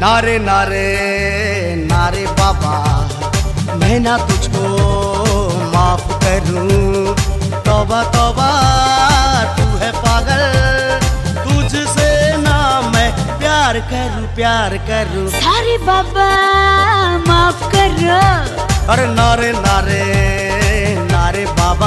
नारे नारे नारे बाबा, मैं ना तुझको माफ करूं। तौबा तौबा तू है पागल, तुझसे ना मैं प्यार करूं प्यार करूं। सारे बाबा माफ करो। अरे नारे नारे नारे बाबा।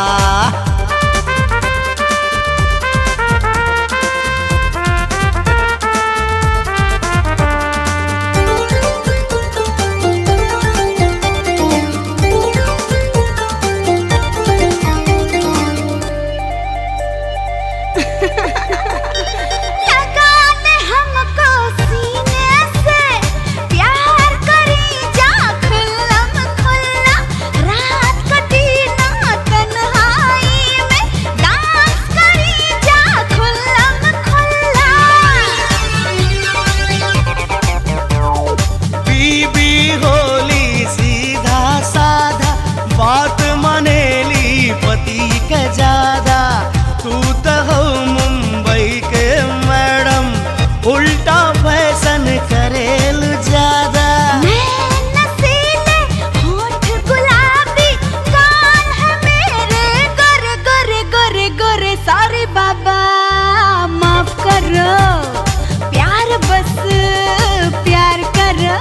बात मनेली पति के ज्यादा, तू तो हो मुंबई के मैडम, उल्टा फैशन करेल ज्यादा। मैं नसीले होठ गुलाबी, कान है मेरे गोरे गोरे गोरे गोरे। सारे बाबा माफ करो, प्यार बस प्यार करो।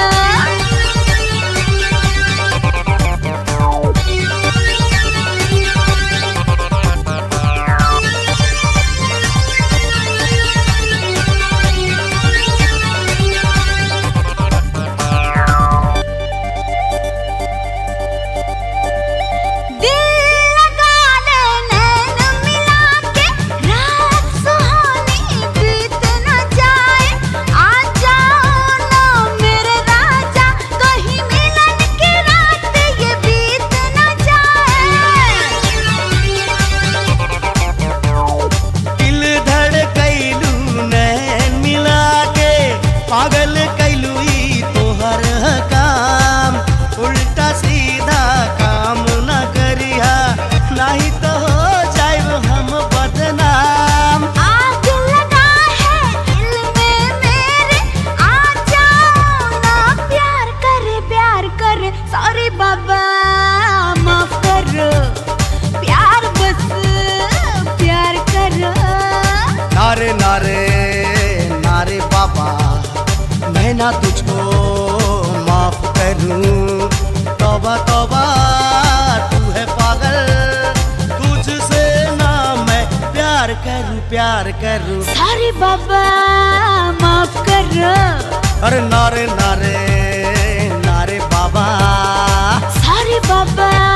पागल कैलुई तोहर काम, उल्टा सीधा काम न करिहा, नहीं तो हो जाए हम बदनाम। आग लगा है दिल में मेरे, आ जाओ ना प्यार करे। सॉरी बाबा माफ करो, प्यार बस प्यार करो। नारे नारे नारे बाबा, मैं ना तुझको माफ करूं। तौबा तौबा तू है पागल, तुझसे ना मैं प्यार करूं। सारे बाबा माफ करो। अरे नारे नारे नारे बाबा। सारे बाबा